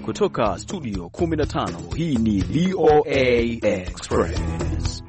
Kutoka studio 15, hii ni VOA Express.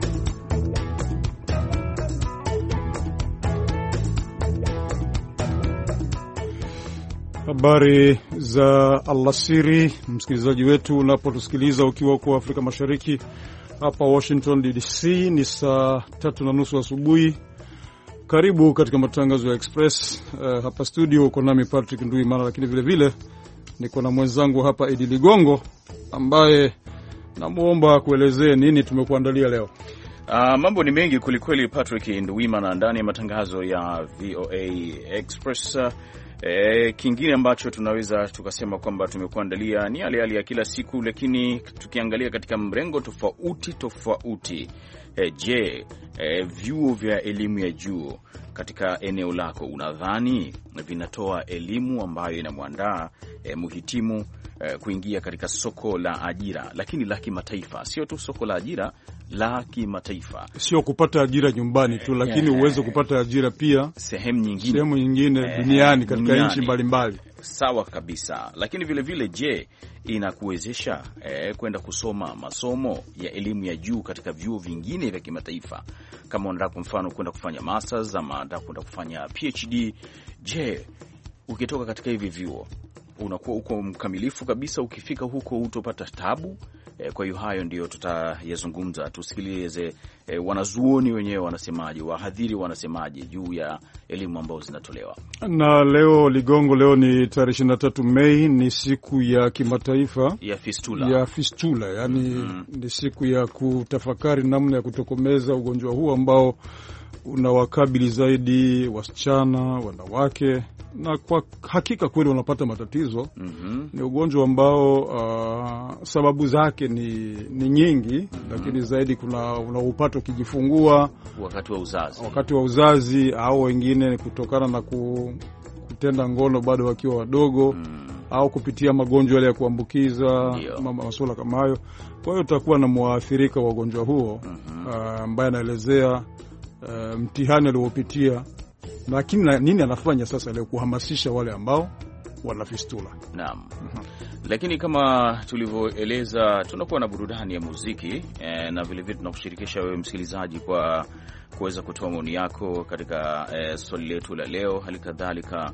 Habari za alasiri, msikilizaji wetu unapotusikiliza ukiwa kwa Afrika Mashariki. Hapa Washington DC ni saa 3:30 asubuhi. Karibu katika matangazo ya Express. Hapa studio uko nami Patrick Nduimana, lakini vile vile niko na mwenzangu hapa Idi Ligongo, ambaye namuomba kuelezea nini tumekuandalia leo. Mambo ni mengi kulikweli Patrick Nduimana ndani ya matangazo ya VOA Express. Kingine ambacho tunaweza tukasema kwamba tumekuandalia ni yale ya kila siku, lakini tukiangalia katika mrengo tofauti. Je, vyuo vya elimu ya juu katika eneo lako unadhani vinatoa elimu ambayo inamwandaa muhitimu kuingia katika soko la ajira, lakini la kimataifa? Sio tu soko la ajira, la kimataifa. Sio kupata ajira nyumbani tu, lakini uweze kupata ajira pia sehemu nyingine duniani katika nchi mbalimbali. Sawa kabisa. Lakini vile vile, je, inakuwezesha kwenda kusoma masomo ya elimu ya juu katika vyuo vingine vya kimataifa? Kama unataka kwa mfano kwenda kufanya masters ama unataka kwenda kufanya PhD, je, ukitoka katika hivi vyuo unakuwa uko mkamilifu kabisa? Ukifika huko utopata tabu? Kwa hiyo hayo ndio tutayazungumza. Tusikilize wanazuoni wenyewe wanasemaje, wahadhiri wanasemaje juu ya elimu ambazo zinatolewa. Na leo Ligongo, leo ni tarehe 23 Mei, ni siku ya kimataifa ya fistula. Yani ni siku ya kutafakari namna ya kutokomeza ugonjwa huu ambao unawakabili zaidi wasichana, wanawake, na kwa hakika kweli wanapata matatizo. Ni ugonjwa ambao sababu zake ni nyingi, lakini zaidi una upato ukijifungua wakati wa uzazi, au wengine kutokana na kutenda ngono bado wakiwa wadogo, au kupitia magonjwa yale ya kuambukiza, masuala kama hayo. Kwa hiyo utakuwa na muathirika wa ugonjwa huo ambaye anaelezea mtihani aliopitia, lakini nini anafanya sasa leo kuhamasisha wale ambao wana fistula. Naam. Lakini kama tulivyoeleza, tunakuwa na burudani ya muziki na vile vile tunakushirikisha wewe msikilizaji kwa kuweza kutoa maoni yako katika swali letu la leo, halikadhalika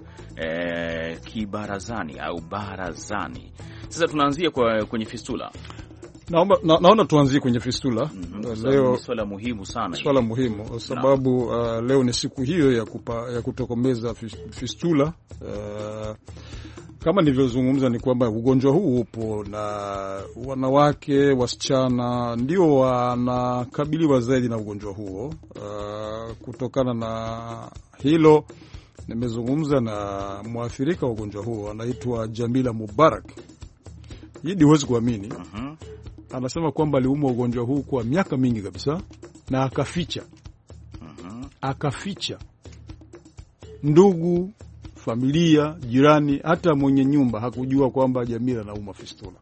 kibarazani au barazani. Sasa tunaanzia kwenye fistula. Naona tuanzie kwenye fistula. Leo swala muhimu sana. Swala muhimu kwa sababu leo ni siku hiyo ya kutokomeza fistula. Kama nilivyozungumza ni kwamba ugonjwa huu upo na wanawake, wasichana ndio wanakabiliwa zaidi na ugonjwa huo. Kutokana na hilo nimezungumza na mwathirika wa ugonjwa huo, anaitwa Jamila Mubarak. Hidi huwezi kuamini. Anasema kwamba aliumwa ugonjwa huu kwa miaka mingi kabisa na akaficha ndugu, familia, jirani, hata mwenye nyumba hakujua kwamba Jamila anaumwa fistula.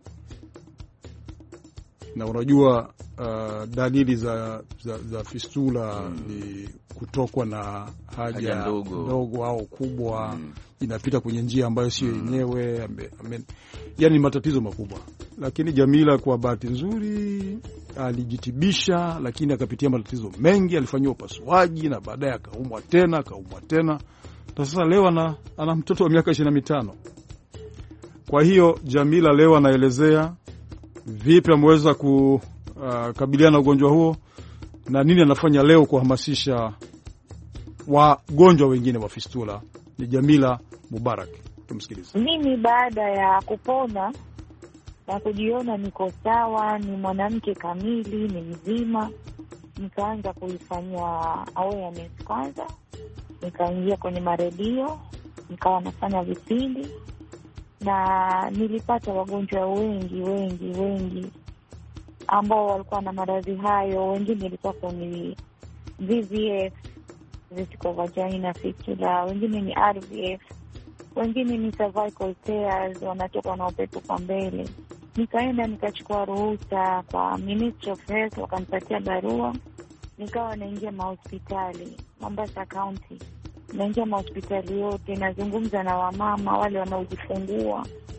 Na unajua dalili za fistula ni kutokwa na haja ndogo au kubwa, inapita kwenye njia ambayo sio yenyewe, yani matatizo makubwa. Lakini Jamila kwa bahati nzuri alijitibisha, lakini akapitia matatizo mengi, alifanywa upasuaji na baadaye akaumwa tena. Na sasa leo ana mtoto wa miaka 25. Kwa hiyo Jamila leo anaelezea vipi ameweza kukabiliana na ugonjwa huo na nini anafanya leo kuhamasisha wagonjwa wengine wa fistula. Ni Jamila Mubarak, tumsikilize. Mimi baada ya kupona na kujiona niko sawa, ni mwanamke kamili, ni mzima, nikaanza kuifanyia awareness kwanza. Nikaingia kwenye maredio, nikawa nafanya vipindi, na nilipata wagonjwa wengi ambao walikuwa na maradhi hayo. Wengine ilikuwa ni VVF, vertical vagina fistula, wengine ni RVF, wengine ni cervical tears, wanatoka na upepo kwa mbele. Nikaenda nikachukua ruhusa kwa Ministry of Health, wakanipatia barua. Nikawa naingia mahospitali Mombasa County, naingia mahospitali yote, nazungumza na wamama wale wanaojifungua,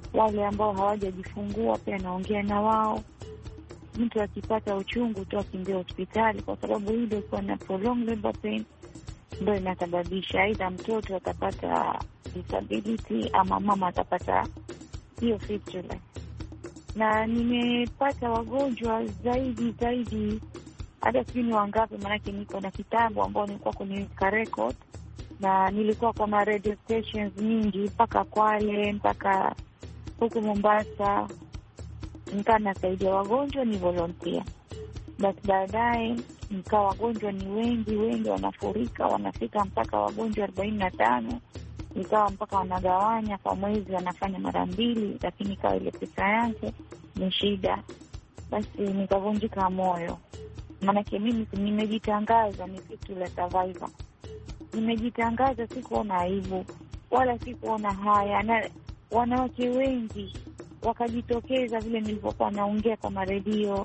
wale ambao hawajajifungua pia naongea na wao. Mtu akipata uchungu tu akimbia hospitali, kwa sababu hii ndio kwa na prolonged labor pain ndio inasababisha aidha mtoto atapata disability ama mama atapata hiyo fistula. Na nimepata wagonjwa zaidi hata sijui ni wangapi, maanake niko na kitabu ambao nilikuwa kuniweka record, na nilikuwa kwa ma radio stations nyingi mpaka Kwale mpaka huku Mombasa, nikaa nasaidia wagonjwa, ni volunteer. But baadaye nikawa wagonjwa ni wengi wanafurika, wanafika mpaka wagonjwa 45, nikawa mpaka wanagawanya kwa mwezi, wanafanya mara 2, lakini ikawa ile pesa yake ni shida. Basi nikavunjika moyo, maanake mimi nimejitangaza ni fistula survivor. Nimejitangaza, sikuona aibu wala sikuona haya, na wanawake wengi wakajitokeza vile nilipokuwa naongea kwa maredio.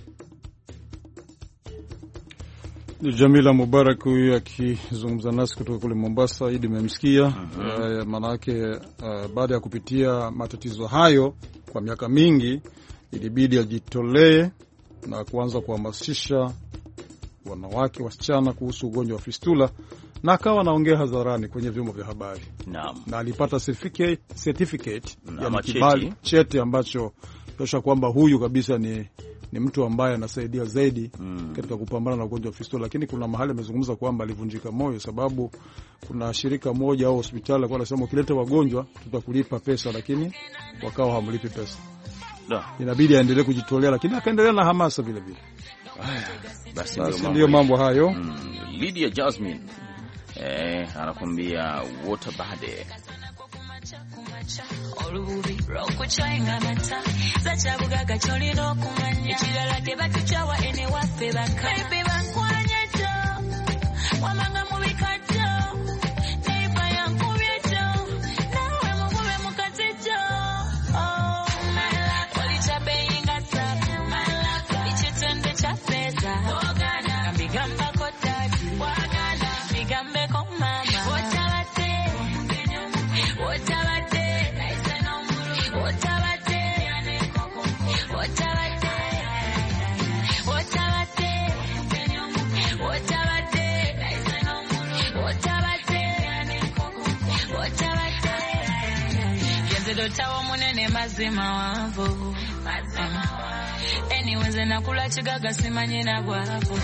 Ni Jamila Mubarak huyu akizungumza nasi kutoka kule Mombasa. Idi memsikia. Manake baada ya kupitia matatizo hayo kwa miaka mingi, ilibidi ajitolee na kuanza kuhamasisha wanawake, wasichana kuhusu ugonjwa wa fistula, na akawa anaongea hadharani kwenye vyombo vya habari. Naam. Na alipata certificate ya cheti ambacho tosha kwamba huyu kabisa ni mtu ambaye anasaidia zaidi katika kupambana na ugonjwa wa fistula. Lakini kuna mahali amezungumza kwamba alivunjika moyo, sababu kuna shirika moja au hospitali kwa anasema ukileta wagonjwa tutakulipa pesa, lakini wakawa hamlipi pesa. Inabidi aendelee kujitolea, lakini akaendelea na hamasa vile vile. Basi ndio mambo hayo. Lydia Jasmine anakuambia water bade. Olububi rokuchainga mata zachabuga gacholino kumanya ekirala tebatuchawa ene waffe bakaibe bankwanyeto wamanga mubikato neiba yankubyeto nawe mugube mukazijo walichabeinga sabu ichitende cha feza ambigamba kotati bigambe ko mama wotabate Tawa munene mazima wangu Anyways nakula chigaga simanye na gwavo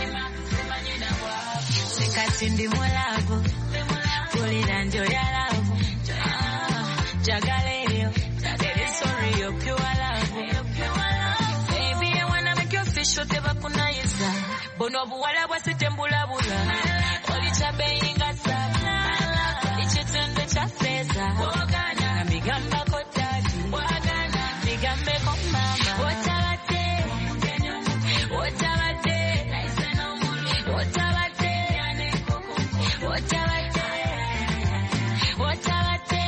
Sikati ndi mwalavu Kulira ndio ya lavu Jagaleo Sorry yo pure love Baby I wanna make you fish Oteba kunaiza Bonobu wala wasitembula bula Olichabe inga sana Ichitende cha feza Migamba kotati Migambe ko mama Wotabate Wotabate Wotabate Wotabate Wotabate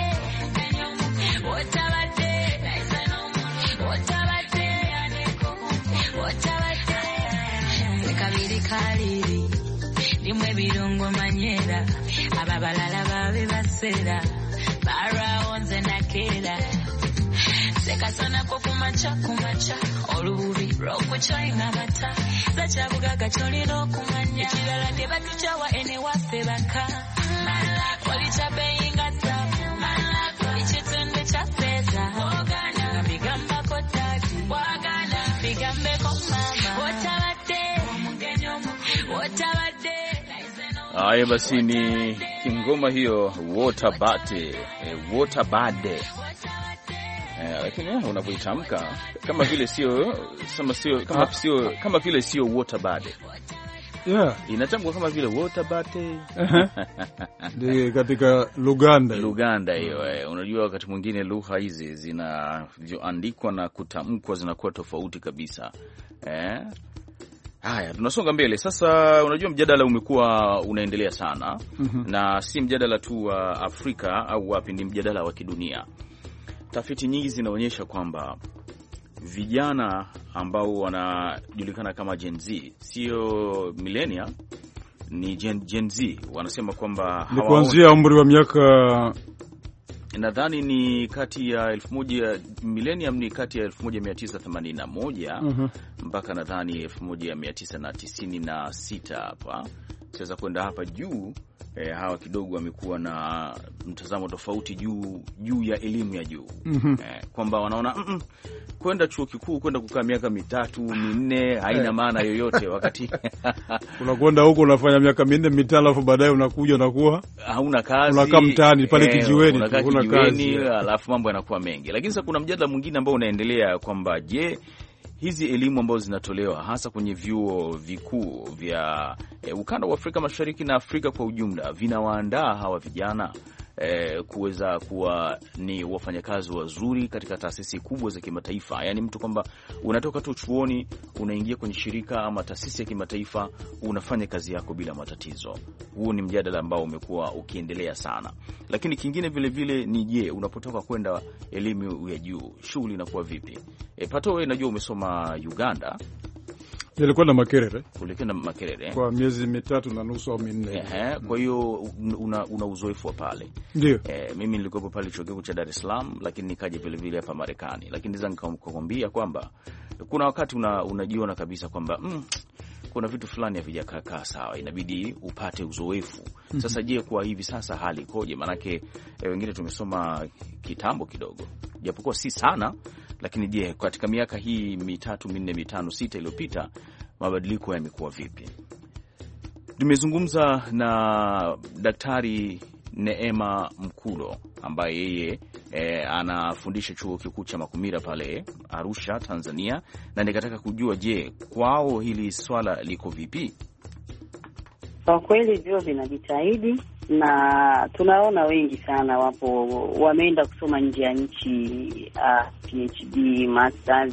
Wotabate Sekabiri kaliri Limwe birungo manyera Ababalala babe basera Bara onze nakera Seka sana kumacha Olububi rokuchainga mata Zachabuga gacholino kumanya ekirala tebatuchawa ene waffe baka Walichabeinga sabu ichitende cha feza Bigamba kotati Bigambe ko mama Wotabate Haya basi ni kingoma hiyo Wotabate Wotabade. Lakini unapoitamka kama vile kama vile sio Wotabade. Inatamkwa kama vile Wotabate. Ndio katika Luganda hiyo. Unajua wakati mwingine lugha hizi zinavyoandikwa na kutamkwa zinakuwa tofauti kabisa. Haya, tunasonga mbele. Sasa unajua mjadala umekuwa unaendelea sana. Na si mjadala tu wa Afrika au wapi, ni mjadala wa kidunia. Tafiti nyingi zinaonyesha kwamba vijana ambao wanajulikana kama Gen Z, sio millennia, ni Gen Z, wanasema kwamba ni kuanzia umri wa miaka nadhani ni kati ya millennium ni kati ya 1981 mpaka nadhani 1996 hapa. Sasa kwenda hapa juu hawa kidogo wamekuwa na mtazamo tofauti juu ya elimu ya juu. Kwamba wanaona kwenda chuo kikuu kwenda kukaa miaka 3-4 haina maana yoyote, wakati unakwenda huko unafanya miaka 4-5 alafu baadaye unakuja unakuwa hauna kazi, unakaa mtaani pale kijiweni, huna kazi, alafu mambo yanakuwa mengi. Lakini sasa kuna mjadala mwingine ambao unaendelea kwamba je, hizi elimu ambazo zinatolewa hasa kwenye vyuo vikuu vya ukanda wa Afrika Mashariki na Afrika kwa ujumla vinawaandaa hawa vijana kuweza kuwa ni wafanyakazi wazuri katika taasisi kubwa za kimataifa? Yaani mtu kwamba unatoka tu chuoni unaingia kwenye shirika ama taasisi ya kimataifa unafanya kazi yako bila matatizo. Huu ni mjadala ambao umekuwa ukiendelea sana. Lakini kingine vile vile ni je, unapotoka kwenda elimu ya juu shughuli inakuwa vipi? Pato, wewe najua umesoma Uganda. Nilikuwa na Makerere. Kulikuwa na Makerere kwa miezi 3.5 au 4. Kwa hiyo una uzoefu wa pale. Ndio. Mimi nilikuwa pale chuo kikuu cha Dar es Salaam, lakini nikaja vile vile hapa Marekani. Lakini naweza nikakwambia kwamba kuna wakati unajiona kabisa kwamba kuna vitu fulani havijakaa sawa, inabidi upate uzoefu. Sasa je, kwa hivi sasa hali ikoje? Manake wengine tumesoma kitambo kidogo, japokuwa si sana, lakini je, katika miaka hii 3, 4, 5, 6 iliyopita mabadiliko yamekuwa vipi? Tumezungumza na Daktari Neema Mkulo ambaye yeye anafundisha chuo kikuu cha Makumira pale Arusha, Tanzania, na nikataka kujua je, kwao hili swala liko vipi? Kwa kweli vyuo vinajitahidi na tunaona wengi sana wapo wameenda kusoma nje ya nchi, PhD, masters,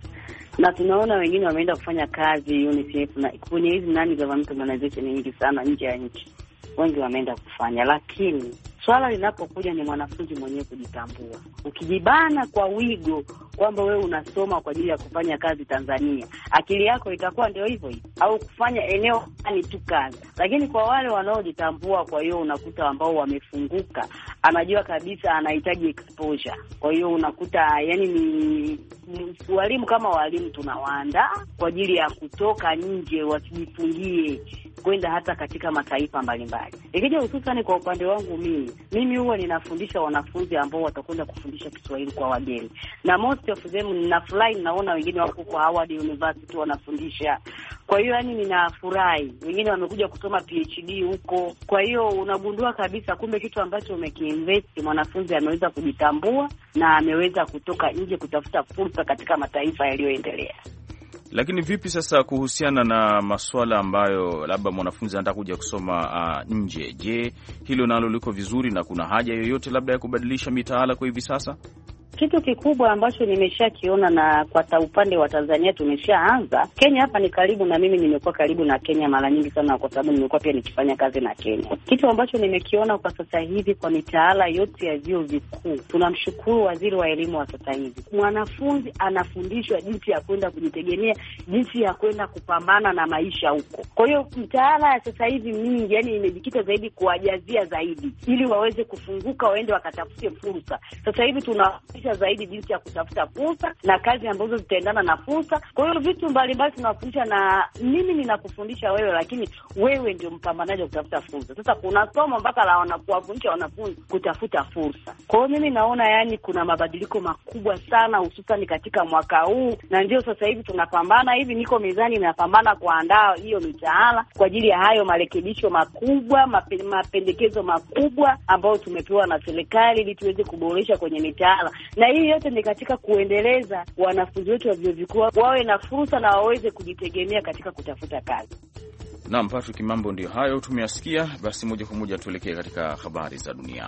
na tunaona wengine wameenda kufanya kazi UNICEF na kwenye hizi government organization nyingi sana nje ya nchi, wengi wameenda kufanya. Lakini swala linapokuja ni mwanafunzi mwenyewe kujitambua. Ukijibana kwa wigo kwamba wewe unasoma kwa ajili ya kufanya kazi Tanzania, akili yako itakuwa ndio hivyo au kufanya eneo fulani tu kazi. Lakini kwa wale wanaojitambua, kwa hiyo unakuta ambao wamefunguka, anajua kabisa anahitaji exposure. Kwa hiyo unakuta yani ni walimu kama walimu tunawaandaa kwa ajili ya kutoka nje, wasijifungie kwenda hata katika mataifa mbalimbali. Ikija hususan kwa upande wangu mimi huwa ninafundisha wanafunzi ambao watakwenda kufundisha Kiswahili kwa wageni. Na most of them ninafurahi, naona wengine wako kwa Howard University wanafundisha. Kwa hiyo yani ninafurahi. Wengine wamekuja kusoma PhD huko. Kwa hiyo unagundua kabisa kumbe kitu ambacho umekiinvest mwanafunzi ameweza kujitambua na ameweza kutoka nje kutafuta fursa katika mataifa yaliyoendelea. Lakini vipi sasa kuhusiana na masuala ambayo labda mwanafunzi anataka kuja kusoma nje? Je, hilo nalo liko vizuri na kuna haja yoyote labda ya kubadilisha mitaala kwa hivi sasa? Kitu kikubwa ambacho nimeshakiona na kwa upande wa Tanzania tumeshaanza. Kenya hapa ni karibu na mimi nimekuwa karibu na Kenya mara nyingi sana kwa sababu nimekuwa pia nikifanya kazi na Kenya. Kitu ambacho nimekiona kwa sasa hivi kwa mitaala yote ya vyuo vikuu, tunamshukuru waziri wa elimu wa sasa hivi. Mwanafunzi anafundishwa jinsi ya kwenda kujitegemea, jinsi ya kwenda kupambana na maisha huko. Kwa hiyo mitaala ya sasa hivi mingi yani imejikita zaidi kuwajazia zaidi ili waweze kufunguka waende wakatafute fursa. Sasa hivi tunafundisha zaidi jinsi ya kutafuta fursa na kazi ambazo zitaendana na fursa. Kwa hiyo vitu mbalimbali tunafundisha, na mimi ninakufundisha wewe, lakini wewe ndio mpambanaji wa kutafuta fursa. Sasa kuna somo mpaka la wanakuwafundisha wanafunzi kutafuta fursa. Kwa hiyo mimi naona yani kuna mabadiliko makubwa sana hususan katika mwaka huu, na ndio sasa hivi tunapambana hivi, niko mezani napambana kuandaa hiyo mitaala kwa ajili ya hayo marekebisho makubwa, mapendekezo makubwa ambayo tumepewa na serikali ili tuweze kuboresha kwenye mitaala. Na hii yote ni katika kuendeleza wanafunzi wetu wa vyuo vikuu wawe na fursa na waweze kujitegemea katika kutafuta kazi. Naam, Patrick, mambo ndio hayo tumeyasikia. Basi moja kwa moja tuelekee katika habari za dunia.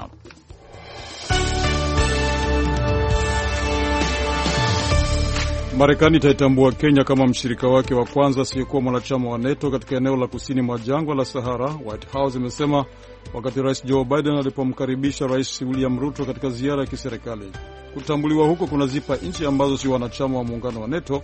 Marekani itaitambua Kenya kama mshirika wake wa kwanza asiyekuwa mwanachama wa NATO katika eneo la kusini mwa jangwa la Sahara, White House imesema wakati Rais Joe Biden alipomkaribisha Rais William Ruto katika ziara ya kiserikali. Kutambuliwa huko kunazipa nchi ambazo si wanachama wa muungano wa NATO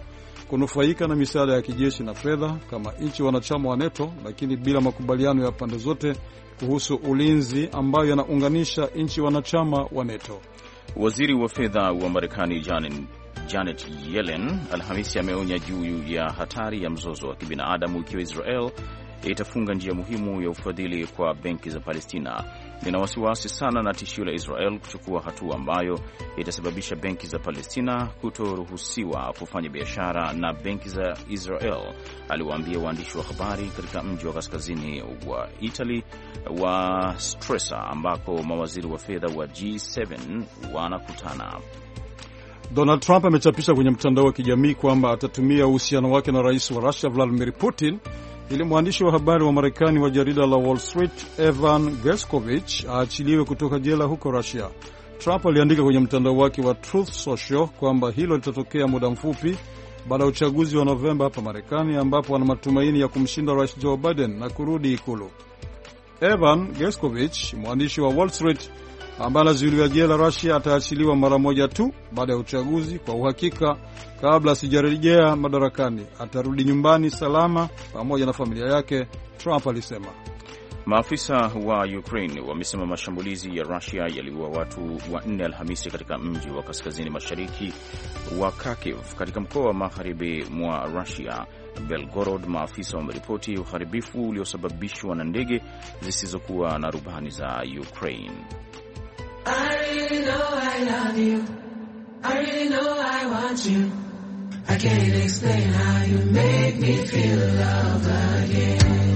kunufaika na misaada ya kijeshi na fedha kama nchi wanachama wa NATO, lakini bila makubaliano ya pande zote kuhusu ulinzi ambayo yanaunganisha nchi wanachama wa NATO. Waziri wa fedha wa Marekani Janet Yellen Alhamisi ameonya juu ya hatari ya mzozo wa kibinadamu ikiwa Israel itafunga njia muhimu ya ufadhili kwa benki za Palestina. Nina wasiwasi sana na tishio la Israel kuchukua hatua ambayo itasababisha benki za Palestina kutoruhusiwa kufanya biashara na benki za Israel, aliwaambia waandishi wa habari katika mji wa kaskazini wa Italy wa Stresa ambako mawaziri wa fedha wa G7 wanakutana. Donald Trump amechapisha kwenye mtandao wa kijamii kwamba atatumia uhusiano wake na rais wa Russia Vladimir Putin ili mwandishi wa habari wa Marekani wa jarida la Wall Street Evan Gershkovich aachiliwe kutoka jela huko Russia. Trump aliandika kwenye mtandao wake wa Truth Social kwamba hilo litatokea muda mfupi baada ya uchaguzi wa Novemba hapa Marekani, ambapo ana matumaini ya kumshinda Rais Joe Biden na kurudi ikulu. Evan Gershkovich, mwandishi wa Wall Street ambaye anazuiliwa jela Russia, ataachiliwa mara moja tu baada ya uchaguzi. Kwa uhakika, kabla sijarejea madarakani, atarudi nyumbani salama pamoja na familia yake, Trump alisema. Maafisa wa Ukraine wamesema mashambulizi ya Russia yaliua watu 4 Alhamisi katika mji wa kaskazini mashariki wa Kharkiv katika mkoa wa magharibi mwa Russia, Belgorod. Maafisa wameripoti uharibifu uliosababishwa na ndege zisizokuwa na rubani za Ukraine. I really know I love you. I really know I want you. I can't explain how you make me feel love again.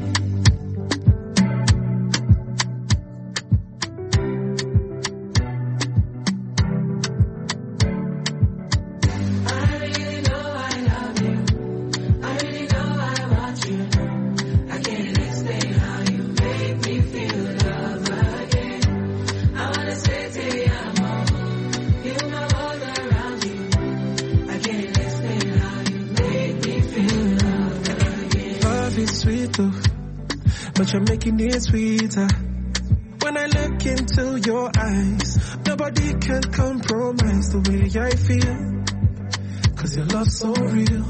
But you're making it sweeter. When I look into your eyes, nobody can compromise the way I feel. 'Cause your love's so real.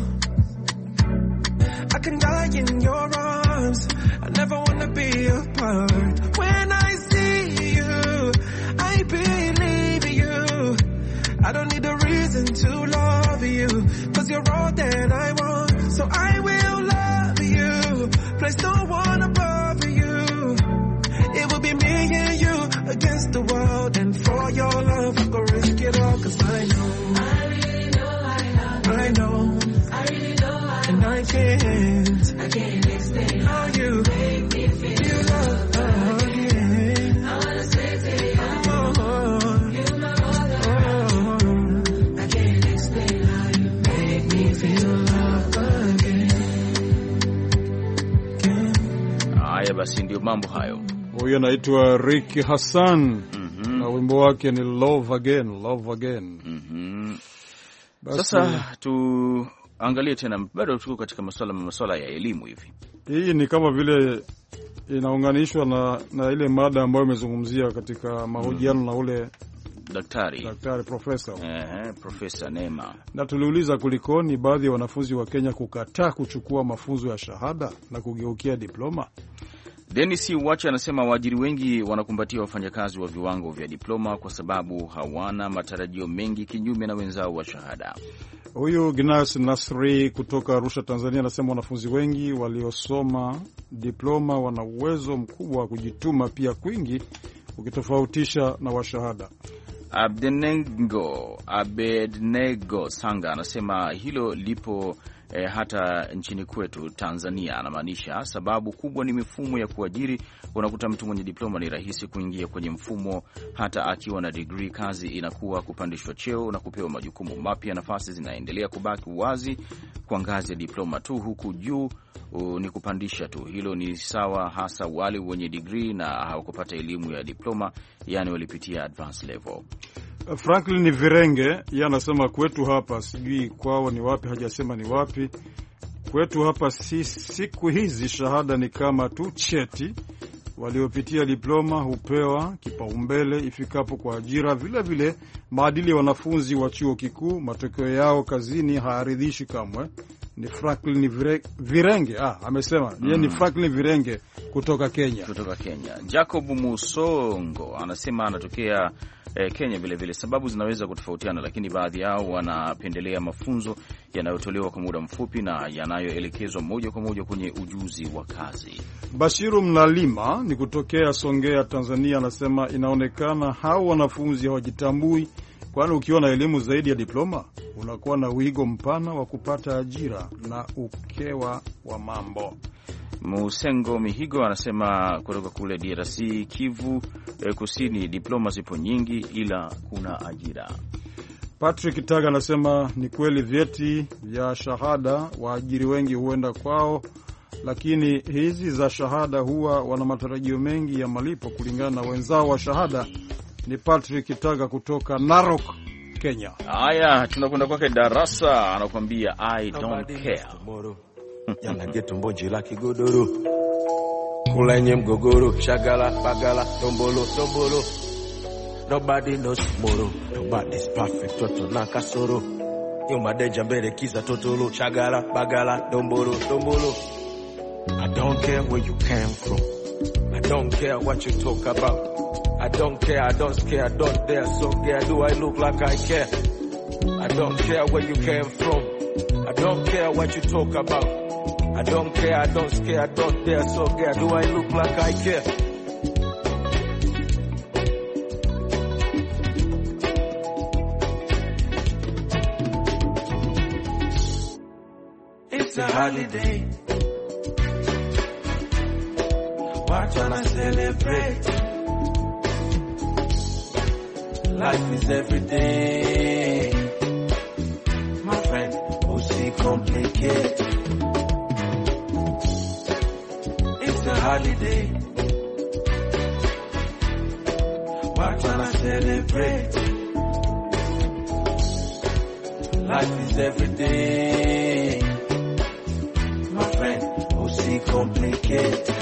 I can die in your arms. I never wanna be apart. When I see you, I believe you. I don't need a reason to love you. 'Cause you're all that I want. So I will love you. Place no one above you. It will be me and you against the world. And for your love, I go risk it all. 'Cause I know I really know I love you. I know I really know I and I can't explain how you make me feel love again. I wanna say to you, you're my mother. I can't explain how you make me feel love again. Haya basi, ndio mambo hayo. Huyu anaitwa Ricky Hassan na wimbo wake ni Love Again, Love Again. Sasa tuangalie tena, bado tuko katika masuala ya elimu hivi. Hii ni kama vile inaunganishwa na ile mada ambayo imezungumzia katika mahojiano na ule daktari Profesa Neema. Na tuliuliza kulikoni baadhi ya wanafunzi wa Kenya kukataa kuchukua mafunzo ya shahada na kugeukia diploma. Dennis Wacha anasema waajiri wengi wanakumbatia wafanyakazi wa viwango vya diploma kwa sababu hawana matarajio mengi, kinyume na wenzao wa shahada. Huyu Gnas Nasri kutoka Arusha, Tanzania, anasema wanafunzi wengi waliosoma diploma wana uwezo mkubwa wa kujituma pia kwingi ukitofautisha na washahada. Abednego Sanga anasema hilo lipo hata nchini kwetu Tanzania. Anamaanisha sababu kubwa ni mifumo ya kuajiri. Unakuta mtu mwenye diploma ni rahisi kuingia kwenye mfumo, hata akiwa na degree kazi inakuwa kupandishwa cheo na kupewa majukumu mapya. Nafasi zinaendelea kubaki wazi kwa ngazi ya diploma tu, huku juu ni kupandisha tu. Hilo ni sawa hasa wale wenye degree na hawakupata elimu ya diploma, yani walipitia advanced level. Franklin Virenge yeye anasema kwetu hapa, sijui kwao ni wapi, hajasema ni wapi. Kwetu hapa siku hizi shahada ni kama tu cheti waliopitia diploma hupewa kipaumbele ifikapo kwa ajira. Vile maadili ya wanafunzi wa chuo kikuu, matokeo yao kazini hayaridhishi kamwe. Ni Franklin Virenge amesema ni Franklin Virenge kutoka Kenya. Jacob Musongo anasema anatokea Kenya vile. Sababu zinaweza kutofautiana, lakini baadhi yao wanapendelea mafunzo yanayotolewa kwa muda mfupi na yanayoelekezwa moja kwa moja kwenye ujuzi wa kazi. Bashiru Mnalima ni kutokea Songea, Tanzania, anasema inaonekana hao wanafunzi hawajitambui, kwani ukiwa na elimu zaidi ya diploma unakuwa na wigo mpana wa kupata ajira na ukewa wa mambo. Musengo Mihigo anasema kutoka kule DRC Kivu Kusini, diploma zipo nyingi ila kuna ajira. Patrick Taga anasema ni kweli vyeti vya shahada waajiri wengi huenda kwao, lakini hizi za shahada huwa wana matarajio mengi ya malipo kulingana na wenzao wa shahada. Ni Patrick Taga kutoka Narok, Kenya. Haya, tunakwenda kwake Darasa, anakuambia I don't care. Yana geto mbonji la kigodoro kulenye mgogoro shagala bagala tombolo tombolo. Nobody knows tomorrow, nobody's perfect, toto na kasoro. Yuma deja mbele kiza totolo shagala bagala tombolo tombolo. I don't care where you came from, I don't care what you talk about, I don't care, I don't scare, I don't dare, so care, do I look like I care? I don't care where you came from, I don't care what you talk about, I don't care, I don't scare, I don't dare, so care, do I look like I care? It's a holiday, why tryna celebrate? Life is every day, my friend, complicate. It's a holiday, why tryna celebrate? Life is every day, my friend, complicate.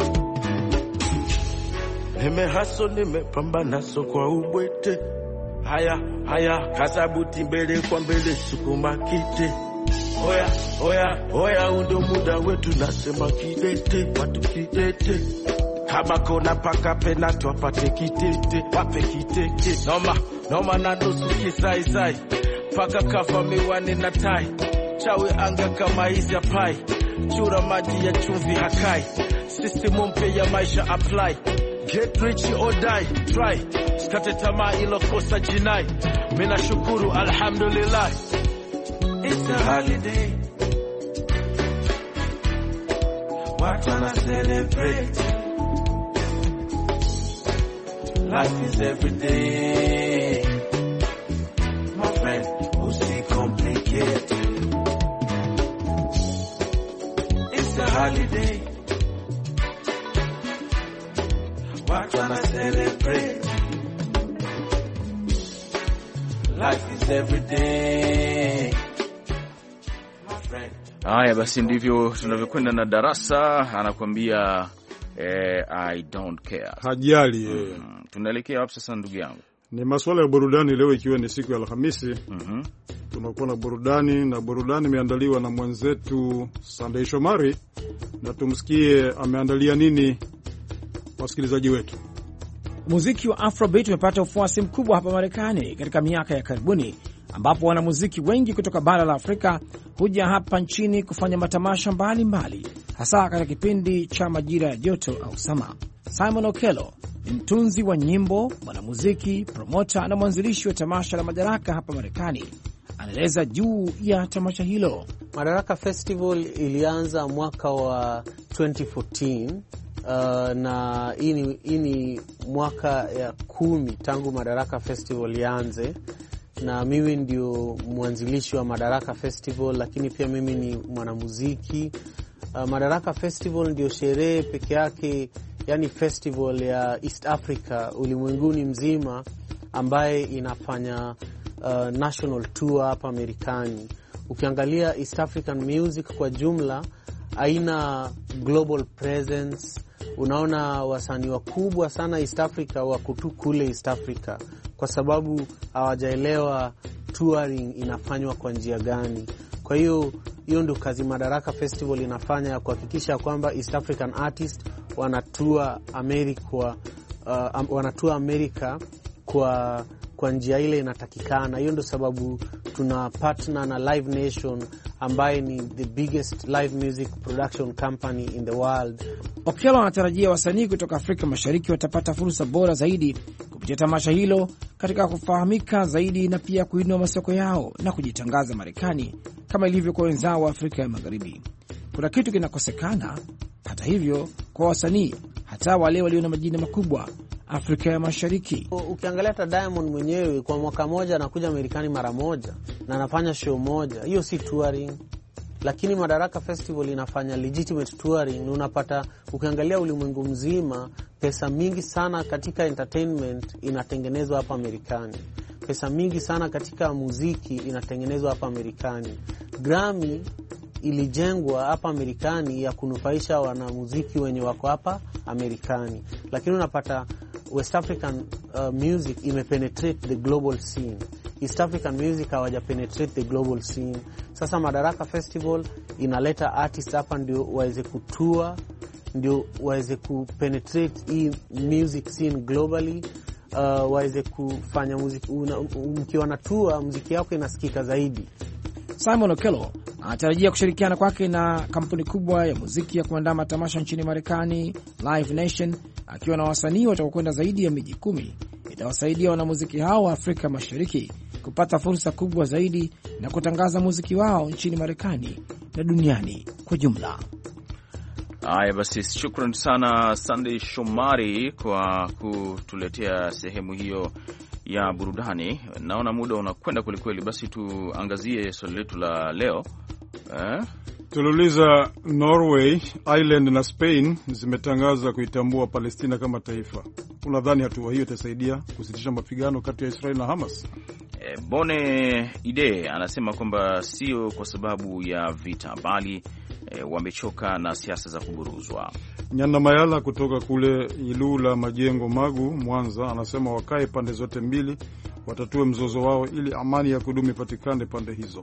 Nimehaso nimepambana so kwa ubwete. Haya haya kasabuti mbele kwa mbele sukuma kite. Oya oya oya undo muda wetu nasema kidete watu kidete. Kama kona paka penatu wapate kitete wape kitete. Noma na nusu kisai paka kafa miwani na tai. Chawe anga kama hizi ya pai. Chura maji ya chumvi hakai. System mpya ya maisha apply. Get rich or die, try. Skate tamaa ilo kosa jinai. Mina shukuru alhamdulillah. It's a holiday, why tryna celebrate? Life is every day, my friend, complicate. It's a holiday, why tryna celebrate? Life is every day. Haya basi ndivyo tunavyokwenda na Darasa anakuambia I don't care. Hajali. Tunaelekea wapi sasa ndugu yangu? Ni masuala ya burudani leo ikiwa ni siku ya Alhamisi. Tunakuwa na burudani imeandaliwa na mwenzetu Sunday Shomari, na tumsikie ameandalia nini wasikilizaji wetu. Muziki wa Afrobeat umepata ufuasi mkubwa hapa Marekani katika miaka ya karibuni, ambapo wanamuziki wengi kutoka bara la Afrika huja hapa nchini kufanya matamasha mbalimbali, hasa katika kipindi cha majira ya joto au sama. Simon Okello ni mtunzi wa nyimbo, mwanamuziki, promota na mwanzilishi wa tamasha la Madaraka hapa Marekani. Anaeleza juu ya tamasha hilo. Madaraka Festival ilianza mwaka wa 2014. Na hii ni mwaka ya 10 tangu Madaraka Festival ianze, na mimi ndio mwanzilishi wa Madaraka Festival, lakini pia mimi ni mwanamuziki. Madaraka Festival ndio sherehe peke yake, yani festival ya East Africa ulimwenguni mzima ambaye inafanya national tour hapa Marekani. Ukiangalia East African music kwa jumla, haina global presence. Unaona wasanii wakubwa sana East Africa wako tu kule East Africa kwa sababu hawajaelewa touring inafanywa kwa njia gani. Kwa hiyo ndio kazi Madaraka Festival inafanya, ya kuhakikisha kwamba East African artists wanatua America kwa njia ile inatakikana. Hiyo ndio sababu tuna partner na Live Nation ambaye ni the biggest live music production company in the world. Okello anatarajia wasanii kutoka Afrika Mashariki watapata fursa bora zaidi kupitia tamasha hilo katika kufahamika zaidi na pia kuinua masoko yao na kujitangaza Marekani kama ilivyo kwa wenzao wa Afrika ya Magharibi. Kuna kitu kinakosekana hata hivyo kwa wasanii, hata wale walio na majina makubwa Afrika ya Mashariki. Ukiangalia hata Diamond mwenyewe kwa mwaka moja anakuja Marekani mara moja na anafanya show moja. Hiyo si touring. Lakini Madaraka Festival inafanya legitimate touring. Unapata ukiangalia ulimwengu mzima pesa mingi sana katika entertainment inatengenezwa hapa Marekani. Pesa mingi sana katika muziki inatengenezwa hapa Marekani. Grammy ilijengwa hapa Marekani ya kunufaisha wanamuziki wenye wako hapa Marekani. Lakini unapata West African music imepenetrate the global scene. East African music hawaja penetrate the global scene. Sasa Madaraka Festival inaleta artists hapa ndio waweze kutua, ndio waweze kupenetrate hii music scene globally, waweze kufanya muziki mkiwa na tour muziki yako inasikika zaidi. Simon Okello anatarajia kushirikiana kwake na kampuni kubwa ya muziki ya kuandaa matamasha nchini Marekani, Live Nation, akiwa na wasanii watakwenda zaidi ya miji 10. Itawasaidia wanamuziki hao wa Afrika Mashariki kupata fursa kubwa zaidi na kutangaza muziki wao nchini Marekani na duniani kwa jumla. Haya basi, shukrani sana Sunday Shomari kwa kutuletea sehemu hiyo ya burudani. Naona muda unakwenda kwelikweli, basi tuangazie swali letu la leo. Tuliuliza, Norway, Ireland na Spain zimetangaza kuitambua Palestina kama taifa. Unadhani hatua hiyo itasaidia kusitisha mapigano kati ya Israel na Hamas? Bone Ide anasema kwamba sio kwa sababu ya vita, bali wamechoka na siasa za kuburuzwa. Nyanda Mayala kutoka kule Ilula Majengo Magu, Mwanza, anasema wakae pande zote mbili, watatue mzozo wao ili amani ya kudumu ipatikane pande hizo.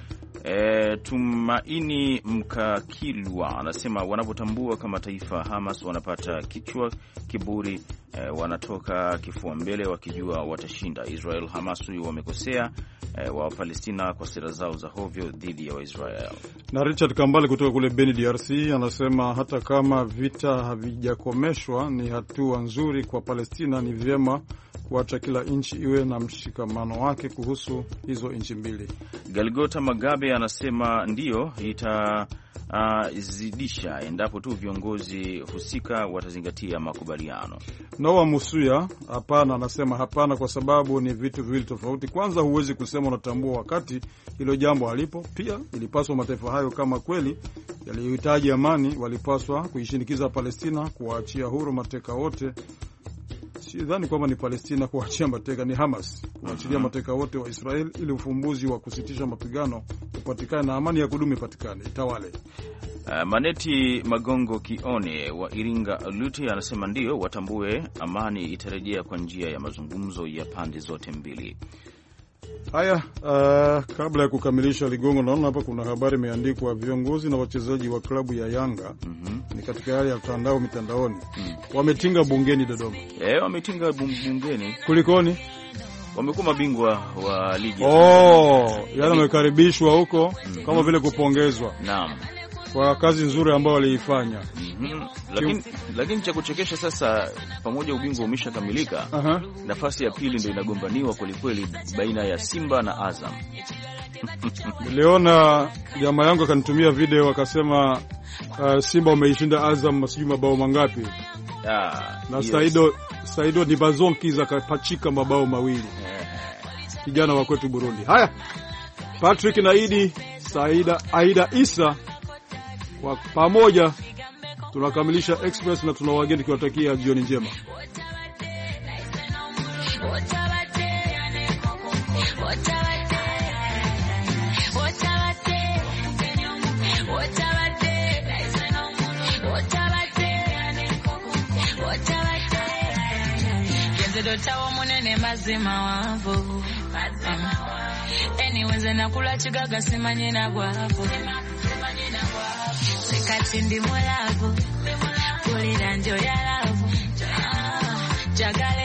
Tumaini Mkakilwa anasema wanapotambua kama taifa Hamas wanapata kichwa kiburi, wanatoka kifua mbele wakijua watashinda. Israel Hamas wamekosea wa Palestina kwa sera zao za hovyo dhidi ya Waisrael. Na Richard Kambale kutoka kule Beni DRC anasema hata kama vita havijakomeshwa ni hatua nzuri kwa Palestina, ni vyema kuacha kila nchi iwe na mshikamano wake kuhusu hizo nchi mbili. Galgota Magabe anasema ndiyo itazidisha endapo tu viongozi husika watazingatia makubaliano. Noah Musuya hapana, anasema hapana kwa sababu ni vitu viwili tofauti. Kwanza, huwezi kusema unatambua wakati hilo jambo halipo. Pia ilipaswa mataifa hayo kama kweli yaliyohitaji amani walipaswa kuishinikiza Palestina kuwaachia huru mateka wote. Sidhani kwamba ni Palestina kuachia mateka, ni Hamas kuachilia mateka wote wa Israel ili ufumbuzi wa kusitisha mapigano upatikane na amani ya kudumu ipatikane itawale. Maneti Magongo Kione wa Iringa Luti anasema ndio watambue amani itarejea kwa njia ya mazungumzo ya pande zote mbili. Haya, kabla ya kukamilisha Ligongo, naona hapa kuna habari imeandikwa viongozi na wachezaji wa klabu ya Yanga ni katika hali ya mitandaoni wametinga bungeni Dodoma. Wametinga bungeni. Kulikoni? Wamekuwa mabingwa wa ligi. Yaani wamekaribishwa huko kama vile kupongezwa. Naam. Kwa kazi nzuri ambayo waliifanya. Lakini cha kuchekesha sasa, pamoja ubingwa umeshakamilika, nafasi ya pili ndio inagombaniwa kwelikweli baina ya Simba na Azam. Niliona jamaa yangu akanitumia video akasema Simba wameishinda Azam masijui mabao mangapi. Na Saido Dibazonki zakapachika mabao mawili. Kijana wa kwetu Burundi. Haya, Patrick na Aida Isa kwa pamoja tunakamilisha Express na tunawageni tukiwatakia jioni njema. Nze tawo munene mazima wavu. Anyways nakula chigaga simanye na gwavu. Sekati ndi mulavu. Kulira njo ya lavu. Jagale